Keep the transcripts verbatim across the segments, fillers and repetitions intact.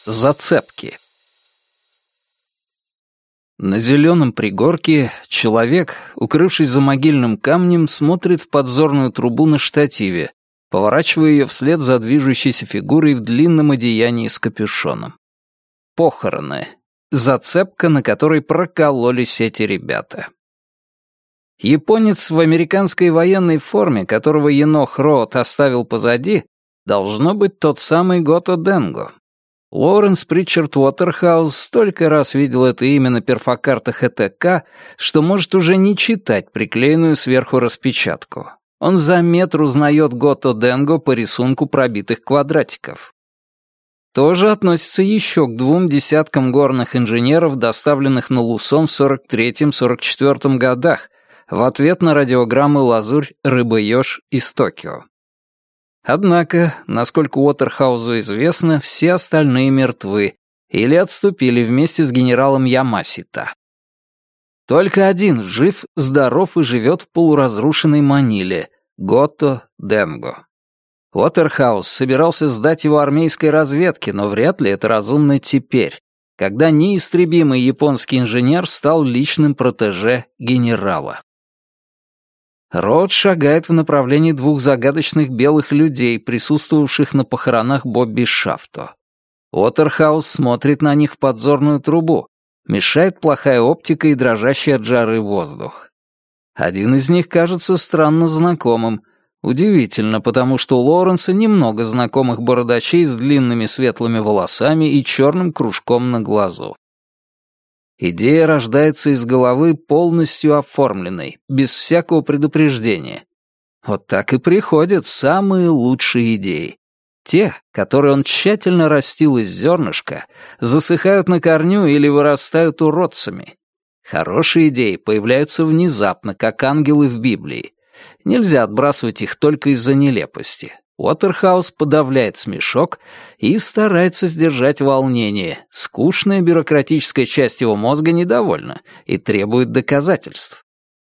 Зацепки. На зеленом пригорке человек, укрывшись за могильным камнем, смотрит в подзорную трубу на штативе, поворачивая ее вслед за движущейся фигурой в длинном одеянии с капюшоном. Похороны. Зацепка, на которой прокололись эти ребята. Японец в американской военной форме, которого Енох Роуд оставил позади, должно быть тот самый Гото Денго. Лоуренс Причард Уотерхаус столько раз видел это имя на перфокартах э тэ ка, что может уже не читать приклеенную сверху распечатку. Он за метр узнает Гото Денго по рисунку пробитых квадратиков. Тоже относится еще к двум десяткам горных инженеров, доставленных на Лусон в сорок третьем — сорок четвёртом годах, в ответ на радиограммы «Лазурь», «Рыба-еж» из Токио. Однако, насколько Уотерхаузу известно, все остальные мертвы или отступили вместе с генералом Ямасита. Только один жив, здоров и живет в полуразрушенной Маниле — Гото Денго. Уотерхаус собирался сдать его армейской разведке, но вряд ли это разумно теперь, когда неистребимый японский инженер стал личным протеже генерала. Роуд шагает в направлении двух загадочных белых людей, присутствовавших на похоронах Бобби Шафто. Уотерхаус смотрит на них в подзорную трубу. Мешает плохая оптика и дрожащий от жары воздух. Один из них кажется странно знакомым. Удивительно, потому что у Лоуренса немного знакомых бородачей с длинными светлыми волосами и черным кружком на глазу. Идея рождается из головы полностью оформленной, без всякого предупреждения. Вот так и приходят самые лучшие идеи. Те, которые он тщательно растил из зернышка, засыхают на корню или вырастают уродцами. Хорошие идеи появляются внезапно, как ангелы в Библии. Нельзя отбрасывать их только из-за нелепости. Уотерхаус подавляет смешок и старается сдержать волнение. Скучная бюрократическая часть его мозга недовольна и требует доказательств.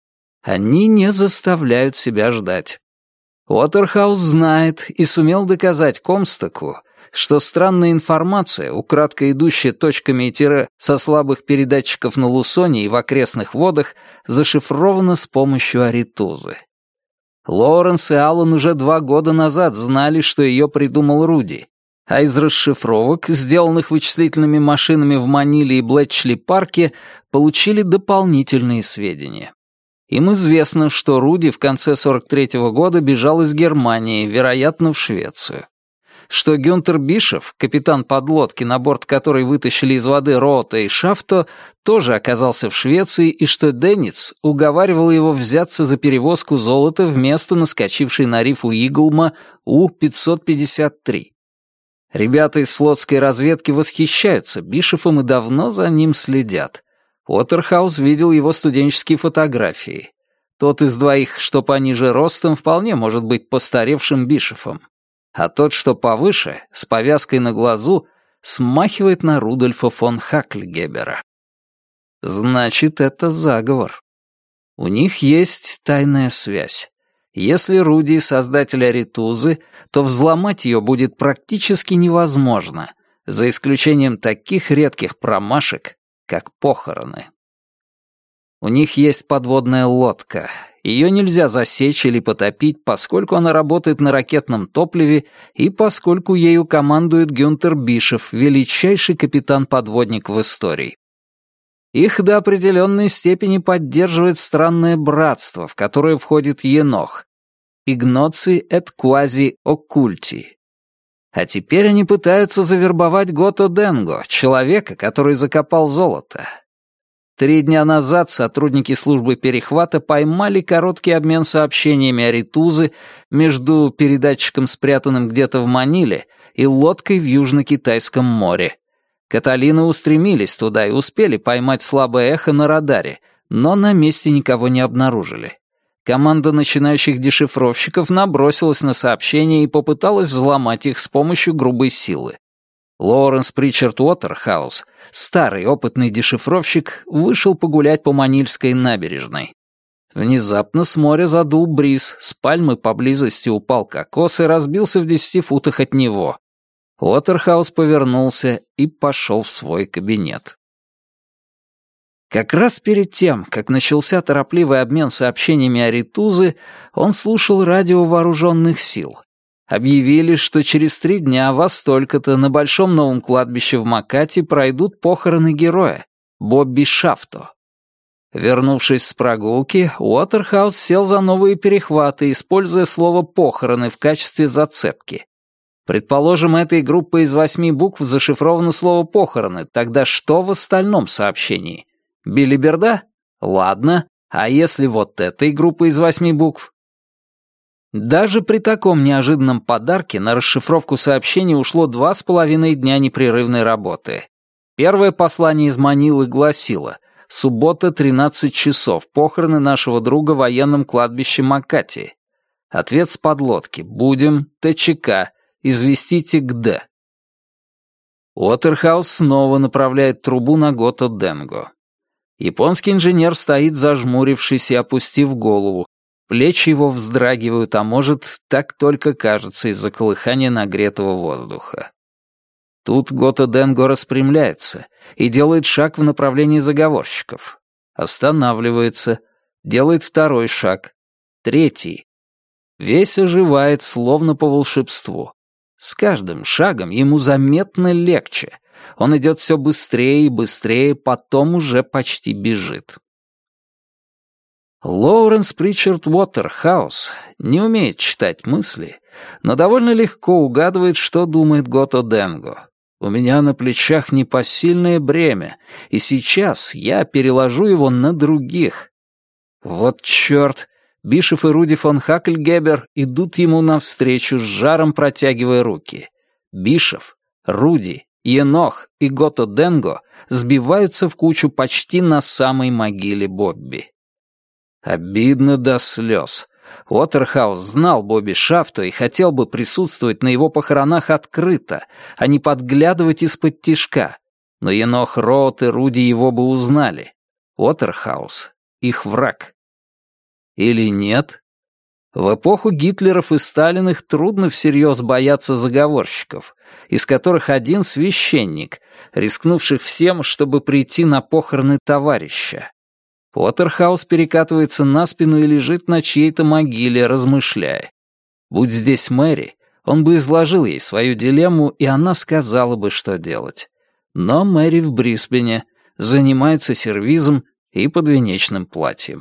Они не заставляют себя ждать. Уотерхаус знает и сумел доказать Комстоку, что странная информация, украдкой идущая точками и тире со слабых передатчиков на Лусоне и в окрестных водах, зашифрована с помощью аритузы. Лоуренс и Аллан уже два года назад знали, что ее придумал Руди, а из расшифровок, сделанных вычислительными машинами в Маниле и Блэтчли-парке, получили дополнительные сведения. Им известно, что Руди в конце сорок третьего года бежал из Германии, вероятно, в Швецию. Что Гюнтер Бишев, капитан подлодки, на борт которой вытащили из воды Роута и Шафто, тоже оказался в Швеции, и что Денниц уговаривал его взяться за перевозку золота в место наскочившей на риф у Иглма У пятьсот пятьдесят три. Ребята из флотской разведки восхищаются Бишефом и давно за ним следят. Уотерхаус видел его студенческие фотографии. Тот из двоих, что пониже ростом, вполне может быть постаревшим Бишефом. А тот, что повыше, с повязкой на глазу, смахивает на Рудольфа фон Хакльгебера. Значит, это заговор. У них есть тайная связь. Если Руди — создатель аритузы, то взломать ее будет практически невозможно, за исключением таких редких промашек, как похороны. У них есть подводная лодка. Ее нельзя засечь или потопить, поскольку она работает на ракетном топливе и поскольку ею командует Гюнтер Бишев, величайший капитан-подводник в истории. Их до определенной степени поддерживает странное братство, в которое входит Енох. Игноци et quasi occulti. А теперь они пытаются завербовать Гото Денго, человека, который закопал золото. Три дня назад сотрудники службы перехвата поймали короткий обмен сообщениями аритузы между передатчиком, спрятанным где-то в Маниле, и лодкой в Южно-Китайском море. Каталины устремились туда и успели поймать слабое эхо на радаре, но на месте никого не обнаружили. Команда начинающих дешифровщиков набросилась на сообщения и попыталась взломать их с помощью грубой силы. Лоуренс Причард Уотерхаус, старый опытный дешифровщик, вышел погулять по Манильской набережной. Внезапно с моря задул бриз, с пальмы поблизости упал кокос и разбился в десяти футах от него. Уотерхаус повернулся и пошел в свой кабинет. Как раз перед тем, как начался торопливый обмен сообщениями Аритузы, он слушал радио вооруженных сил. Объявили, что через три дня во столько-то на Большом новом кладбище в Макати пройдут похороны героя, Бобби Шафто. Вернувшись с прогулки, Уотерхаус сел за новые перехваты, используя слово «похороны» в качестве зацепки. Предположим, этой группой из восьми букв зашифровано слово «похороны», тогда что в остальном сообщении? Билиберда? Ладно, а если вот этой группой из восьми букв? Даже при таком неожиданном подарке на расшифровку сообщений ушло два с половиной дня непрерывной работы. Первое послание из Манилы гласило: «Суббота, тринадцать часов, похороны нашего друга в военном кладбище Макати». Ответ с подлодки: «Будем, ТЧК, известите ГД». Уотерхаус снова направляет трубу на Гото Денго. Японский инженер стоит, зажмурившись и опустив голову. Плечи его вздрагивают, а может, так только кажется из-за колыхания нагретого воздуха. Тут Гото Денго распрямляется и делает шаг в направлении заговорщиков. Останавливается, делает второй шаг, третий. Весь оживает, словно по волшебству. С каждым шагом ему заметно легче. Он идет все быстрее и быстрее, потом уже почти бежит. Лоуренс Причард Уотерхаус не умеет читать мысли, но довольно легко угадывает, что думает Гото Денго. «У меня на плечах непосильное бремя, и сейчас я переложу его на других». Вот черт! Бишоф и Руди фон Хакльгебер идут ему навстречу, с жаром протягивая руки. Бишоф, Руди, Енох и Гото Денго сбиваются в кучу почти на самой могиле Бобби. Обидно до слез. Уотерхаус знал Бобби Шафто и хотел бы присутствовать на его похоронах открыто, а не подглядывать из-под тишка. Но Енох Роуд и Руди его бы узнали. Уотерхаус — их враг. Или нет? В эпоху Гитлеров и Сталиных трудно всерьез бояться заговорщиков, из которых один священник, рискнувших всем, чтобы прийти на похороны товарища. Уотерхаус перекатывается на спину и лежит на чьей-то могиле, размышляя. Будь здесь Мэри, он бы изложил ей свою дилемму, и она сказала бы, что делать. Но Мэри в Брисбене, занимается сервизом и подвенечным платьем.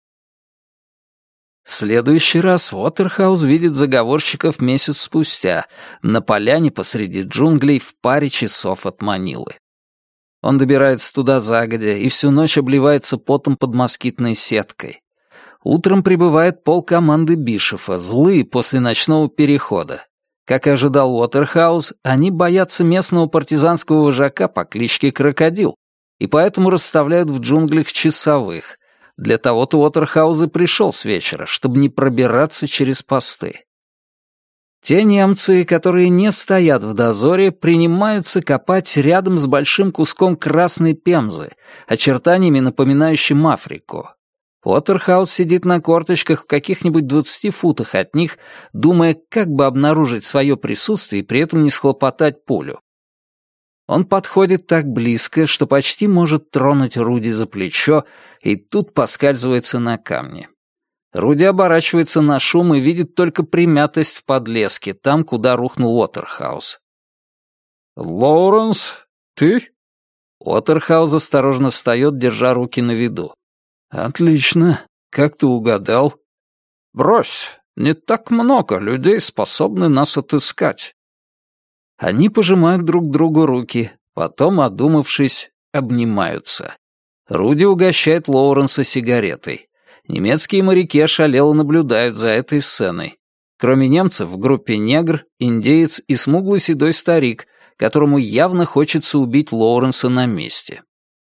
В следующий раз Уотерхаус видит заговорщиков месяц спустя на поляне посреди джунглей в паре часов от Манилы. Он добирается туда загодя и всю ночь обливается потом под москитной сеткой. Утром прибывает полкоманды Бишофа, злые после ночного перехода. Как и ожидал Уотерхаус, они боятся местного партизанского вожака по кличке Крокодил, и поэтому расставляют в джунглях часовых. Для того-то Уотерхаус и пришел с вечера, чтобы не пробираться через посты. Те немцы, которые не стоят в дозоре, принимаются копать рядом с большим куском красной пемзы, очертаниями напоминающим Африку. Уотерхаус сидит на корточках в каких-нибудь двадцати футах от них, думая, как бы обнаружить свое присутствие и при этом не схлопотать пулю. Он подходит так близко, что почти может тронуть Руди за плечо, и тут поскальзывается на камне. Руди оборачивается на шум и видит только примятость в подлеске, там, куда рухнул Уотерхаус. «Лоуренс, ты?» Уотерхаус осторожно встает, держа руки на виду. «Отлично. Как ты угадал?» «Брось, не так много людей способны нас отыскать». Они пожимают друг другу руки, потом, одумавшись, обнимаются. Руди угощает Лоуренса сигаретой. Немецкие моряки ошалело наблюдают за этой сценой. Кроме немцев в группе негр, индеец и смуглый седой старик, которому явно хочется убить Лоуренса на месте.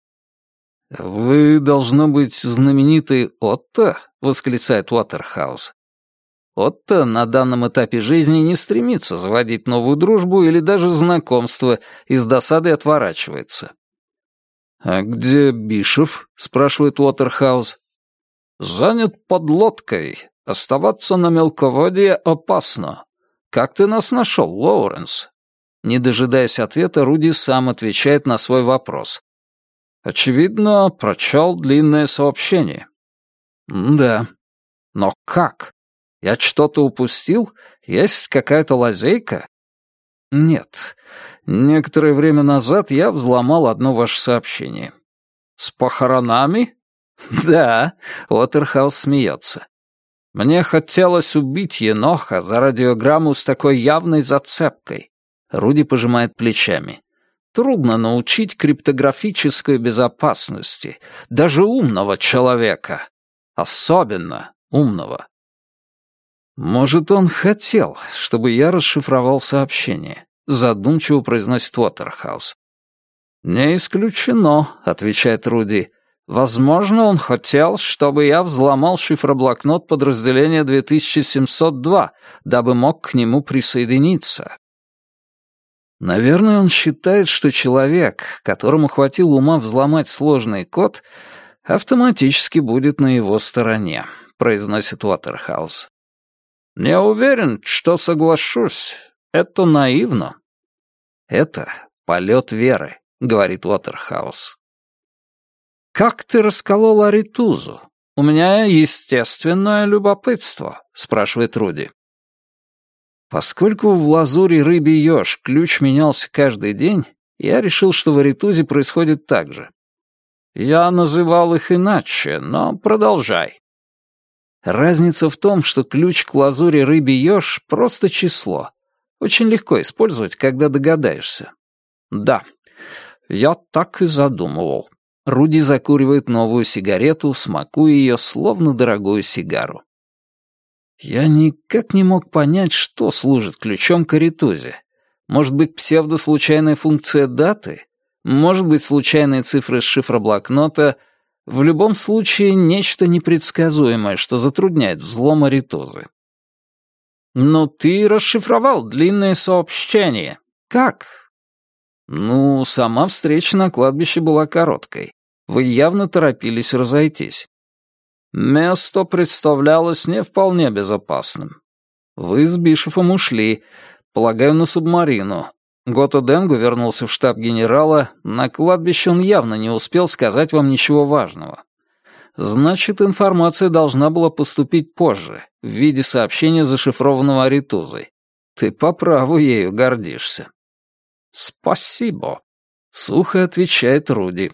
«Вы, должно быть, знаменитый Отто?» — восклицает Уотерхаус. Отто на данном этапе жизни не стремится заводить новую дружбу или даже знакомство и с досадой отворачивается. «А где Бишоф?» — спрашивает Уотерхаус. «Занят подлодкой. Оставаться на мелководье опасно. Как ты нас нашел, Лоуренс?» Не дожидаясь ответа, Руди сам отвечает на свой вопрос. «Очевидно, прочел длинное сообщение». «Да. Но как? Я что-то упустил? Есть какая-то лазейка?» «Нет. Некоторое время назад я взломал одно ваше сообщение». «С похоронами?» «Да», — Уотерхаус смеется. «Мне хотелось убить Еноха за радиограмму с такой явной зацепкой». Руди пожимает плечами. «Трудно научить криптографической безопасности, даже умного человека. Особенно умного». «Может, он хотел, чтобы я расшифровал сообщение», — задумчиво произносит Уотерхаус. «Не исключено», — отвечает Руди. «Возможно, он хотел, чтобы я взломал шифроблокнот подразделения две тысячи семьсот два, дабы мог к нему присоединиться». Наверное, он считает, что человек, которому хватило ума взломать сложный код, автоматически будет на его стороне, произносит Уотерхаус. «Не уверен, что соглашусь. Это наивно». «Это полет веры», — говорит Уотерхаус. «Как ты расколол Аритузу? У меня естественное любопытство», — спрашивает Руди. Поскольку в лазуре рыбий еж ключ менялся каждый день, я решил, что в Аритузе происходит так же. Я называл их иначе, но продолжай. Разница в том, что ключ к лазуре рыбий еж — просто число. Очень легко использовать, когда догадаешься. Да, я так и задумывал. Руди закуривает новую сигарету, смакуя ее, словно дорогую сигару. Я никак не мог понять, что служит ключом к Аритузе. Может быть, псевдослучайная функция даты? Может быть, случайные цифры с шифроблокнота? В любом случае, нечто непредсказуемое, что затрудняет взлом Аритузы. «Но ты расшифровал длинное сообщение. Как?» «Ну, сама встреча на кладбище была короткой. Вы явно торопились разойтись. Место представлялось не вполне безопасным. Вы с Бишофом ушли, полагаю, на субмарину. Гото Денгу вернулся в штаб генерала, на кладбище он явно не успел сказать вам ничего важного. Значит, информация должна была поступить позже, в виде сообщения, зашифрованного Аритузой. Ты по праву ею гордишься». «Спасибо», — сухо отвечает Руди.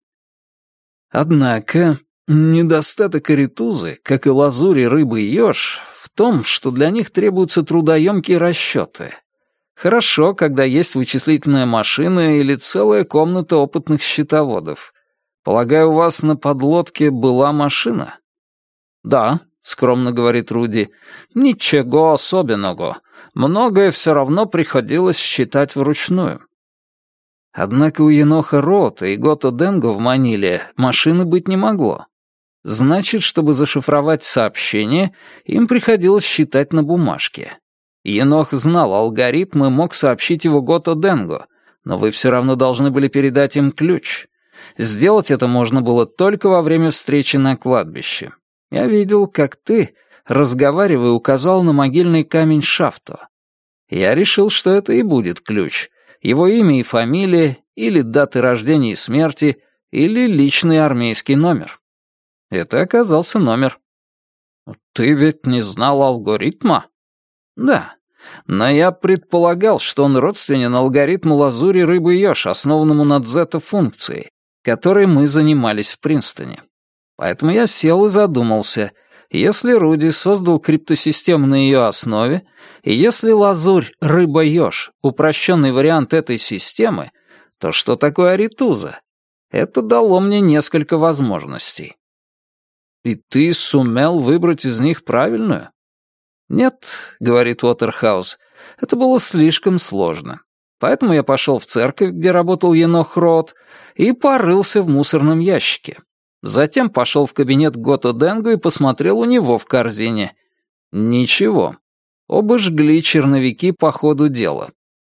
Однако недостаток Аритузы, как и лазури рыбы и еж, в том, что для них требуются трудоемкие расчеты. Хорошо, когда есть вычислительная машина или целая комната опытных счетоводов. Полагаю, у вас на подлодке была машина? Да, скромно говорит Руди. Ничего особенного. Многое все равно приходилось считать вручную. Однако у Еноха Рота и Гото Денго в Маниле машины быть не могло. Значит, чтобы зашифровать сообщение, им приходилось считать на бумажке. Енох знал алгоритм и мог сообщить его Гото Денго, но вы все равно должны были передать им ключ. Сделать это можно было только во время встречи на кладбище. Я видел, как ты, разговаривая, указал на могильный камень Шафто. Я решил, что это и будет ключ. Его имя и фамилия, или даты рождения и смерти, или личный армейский номер. Это оказался номер. Ты ведь не знал алгоритма? Да, но я предполагал, что он родственен алгоритму лазури рыбы еж, основанному на дзета-функции, которой мы занимались в Принстоне. Поэтому я сел и задумался, если Руди создал криптосистему на ее основе, и если лазурь рыба-еж — упрощенный вариант этой системы, то что такое Аритуза? Это дало мне несколько возможностей. И ты сумел выбрать из них правильную? Нет, говорит Уотерхаус, это было слишком сложно. Поэтому я пошел в церковь, где работал Енох Рот, и порылся в мусорном ящике. Затем пошел в кабинет Гото Денго и посмотрел у него в корзине. Ничего. Оба жгли черновики по ходу дела.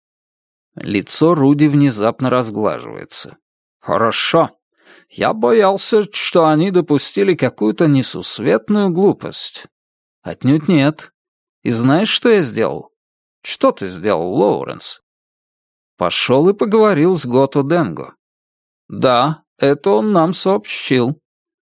Лицо Руди внезапно разглаживается. «Хорошо. Я боялся, что они допустили какую-то несусветную глупость». «Отнюдь нет. И знаешь, что я сделал?» «Что ты сделал, Лоуренс?» Пошел и поговорил с Гото Денго. Да, это он нам сообщил.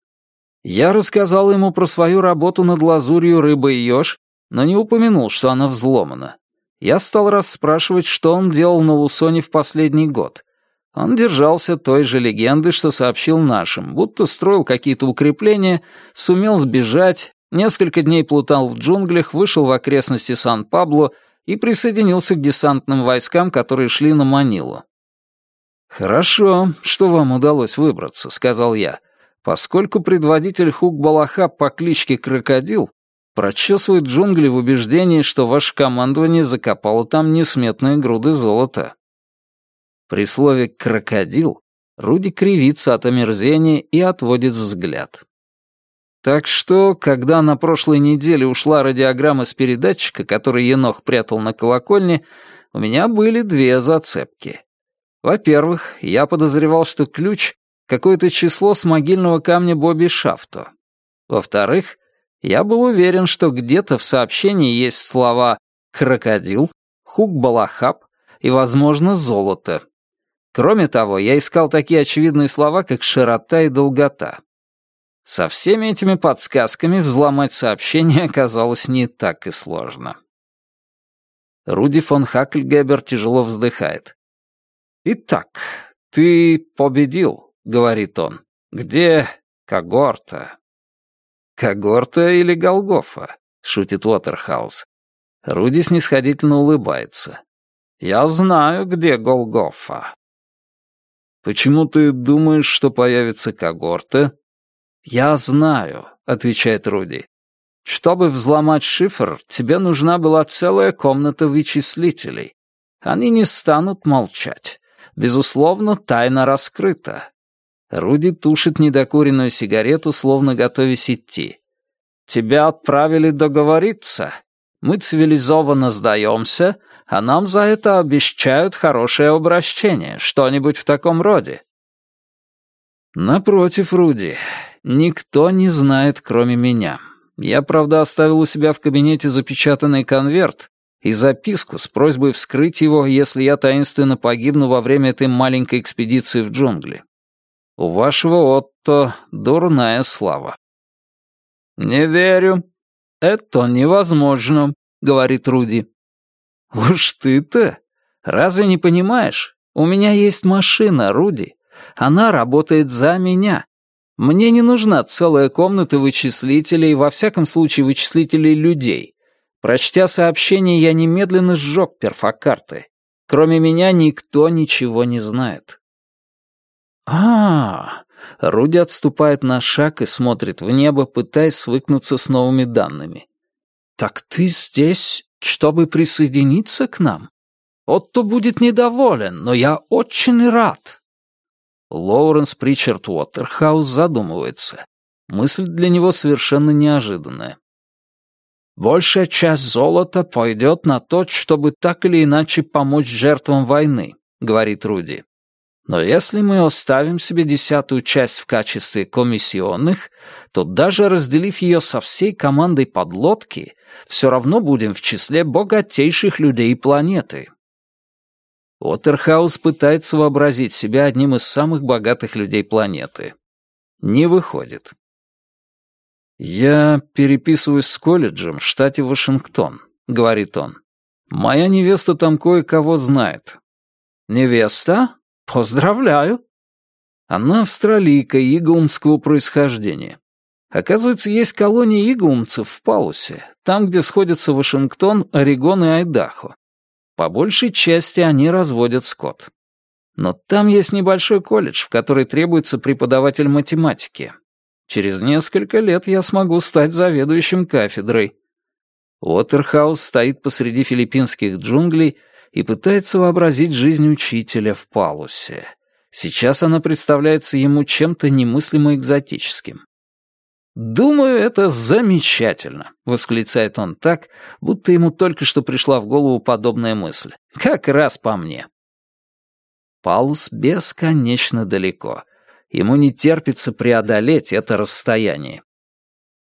Я рассказал ему про свою работу над лазурью «Рыба и еж», но не упомянул, что она взломана. Я стал расспрашивать, что он делал на Лусоне в последний год. Он держался той же легенды, что сообщил нашим, будто строил какие-то укрепления, сумел сбежать, несколько дней плутал в джунглях, вышел в окрестности Сан-Пабло и присоединился к десантным войскам, которые шли на Манилу. «Хорошо, что вам удалось выбраться», — сказал я, поскольку предводитель Хук-Балахаб по кличке Крокодил прочесывает джунгли в убеждении, что ваше командование закопало там несметные груды золота. При слове «крокодил» Руди кривится от омерзения и отводит взгляд. Так что, когда на прошлой неделе ушла радиограмма с передатчика, который Енох прятал на колокольне, у меня были две зацепки. Во-первых, я подозревал, что ключ — какое-то число с могильного камня Бобби Шафто. Во-вторых, я был уверен, что где-то в сообщении есть слова «крокодил», «Хук-Балахаб» и, возможно, «золото». Кроме того, я искал такие очевидные слова, как «широта» и «долгота». Со всеми этими подсказками взломать сообщение оказалось не так и сложно. Руди фон Хакльгебер тяжело вздыхает. «Итак, ты победил», — говорит он. «Где когорта?» «Когорта или Голгофа?» — шутит Уотерхаус. Руди снисходительно улыбается. «Я знаю, где Голгофа». «Почему ты думаешь, что появится когорта?» «Я знаю», — отвечает Руди. «Чтобы взломать шифр, тебе нужна была целая комната вычислителей. Они не станут молчать. Безусловно, тайна раскрыта». Руди тушит недокуренную сигарету, словно готовясь идти. «Тебя отправили договориться. Мы цивилизованно сдаемся, а нам за это обещают хорошее обращение, что-нибудь в таком роде». «Напротив, Руди, никто не знает, кроме меня. Я, правда, оставил у себя в кабинете запечатанный конверт и записку с просьбой вскрыть его, если я таинственно погибну во время этой маленькой экспедиции в джунгли. У вашего Отто дурная слава». «Не верю. Это невозможно», — говорит Руди. «Уж ты-то! Разве не понимаешь? У меня есть машина, Руди. Она работает за меня. Мне не нужна целая комната вычислителей, во всяком случае вычислителей людей. Прочтя сообщение, я немедленно сжег перфокарты. Кроме меня никто ничего не знает». А, Руди отступает на шаг и смотрит в небо, пытаясь свыкнуться с новыми данными. «Так ты здесь, чтобы присоединиться к нам? Отто будет недоволен, но я очень рад». Лоуренс Причард Уотерхаус задумывается. Мысль для него совершенно неожиданная. «Большая часть золота пойдет на то, чтобы так или иначе помочь жертвам войны», — говорит Руди. «Но если мы оставим себе десятую часть в качестве комиссионных, то даже разделив ее со всей командой подлодки, все равно будем в числе богатейших людей планеты». Уотерхаус пытается вообразить себя одним из самых богатых людей планеты. Не выходит. «Я переписываюсь с колледжем в штате Вашингтон», — говорит он. «Моя невеста там кое-кого знает». «Невеста? Поздравляю!» Она австралийка иглмского происхождения. Оказывается, есть колония иглмцев в Палусе, там, где сходятся Вашингтон, Орегон и Айдахо. По большей части они разводят скот. Но там есть небольшой колледж, в который требуется преподаватель математики. Через несколько лет я смогу стать заведующим кафедрой. Уотерхаус стоит посреди филиппинских джунглей и пытается вообразить жизнь учителя в Палусе. Сейчас она представляется ему чем-то немыслимо экзотическим. «Думаю, это замечательно», — восклицает он так, будто ему только что пришла в голову подобная мысль. «Как раз по мне». Палус бесконечно далеко. Ему не терпится преодолеть это расстояние.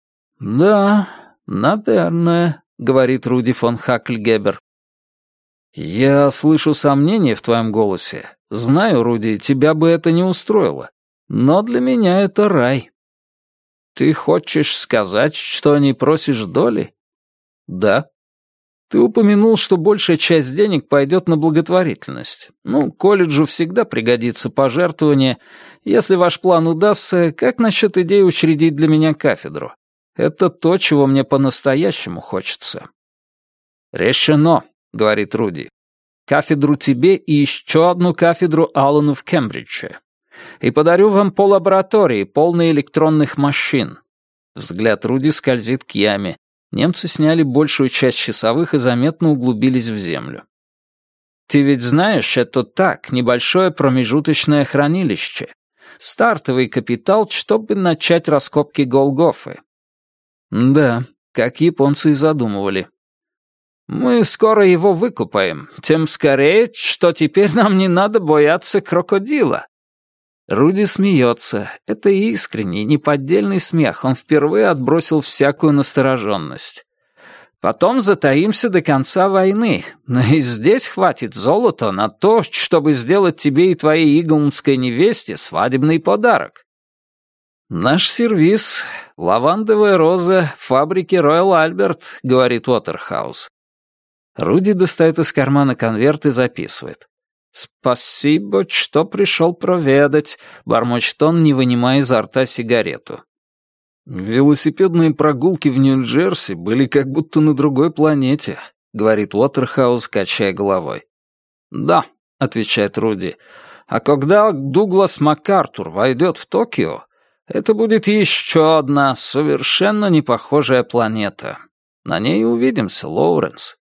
«Да, наверное», — говорит Руди фон Хакльгебер. «Я слышу сомнения в твоем голосе. Знаю, Руди, тебя бы это не устроило. Но для меня это рай». «Ты хочешь сказать, что не просишь доли?» «Да». «Ты упомянул, что большая часть денег пойдет на благотворительность. Ну, колледжу всегда пригодится пожертвование. Если ваш план удастся, как насчет идеи учредить для меня кафедру? Это то, чего мне по-настоящему хочется». «Решено», — говорит Руди. «Кафедру тебе и еще одну кафедру Аллану в Кембридже. И подарю вам поллаборатории, полные электронных машин». Взгляд Руди скользит к яме. Немцы сняли большую часть часовых и заметно углубились в землю. «Ты ведь знаешь, это так, небольшое промежуточное хранилище. Стартовый капитал, чтобы начать раскопки Голгофы». «Да, как японцы и задумывали». «Мы скоро его выкупаем, тем скорее, что теперь нам не надо бояться крокодила». Руди смеется. Это искренний, неподдельный смех. Он впервые отбросил всякую настороженность. «Потом затаимся до конца войны, но и здесь хватит золота на то, чтобы сделать тебе и твоей иглмской невесте свадебный подарок». «Наш сервиз — лавандовая роза фабрики Роyal Альберт», — говорит Уотерхаус. Руди достает из кармана конверт и записывает. «Спасибо, что пришел проведать», — бормочет он, не вынимая изо рта сигарету. «Велосипедные прогулки в Нью-Джерси были как будто на другой планете», — говорит Уотерхаус, качая головой. «Да», — отвечает Руди, — «а когда Дуглас МакАртур войдет в Токио, это будет еще одна совершенно непохожая планета. На ней увидимся, Лоуренс».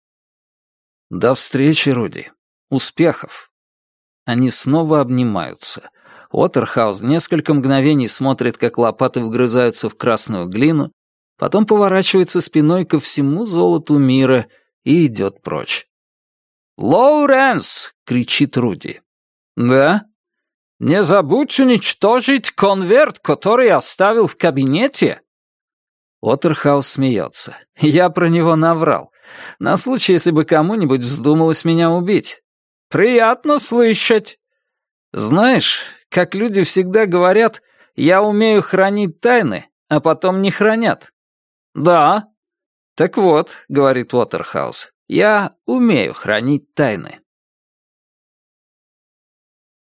«До встречи, Руди. Успехов». Они снова обнимаются. Уотерхаус несколько мгновений смотрит, как лопаты вгрызаются в красную глину, потом поворачивается спиной ко всему золоту мира и идет прочь. «Лоуренс!» — кричит Руди. «Да?» «Не забудь уничтожить конверт, который оставил в кабинете!» Уотерхаус смеется. «Я про него наврал. На случай, если бы кому-нибудь вздумалось меня убить». «Приятно слышать!» «Знаешь, как люди всегда говорят, я умею хранить тайны, а потом не хранят». «Да». «Так вот», — говорит Уотерхаус, — «я умею хранить тайны».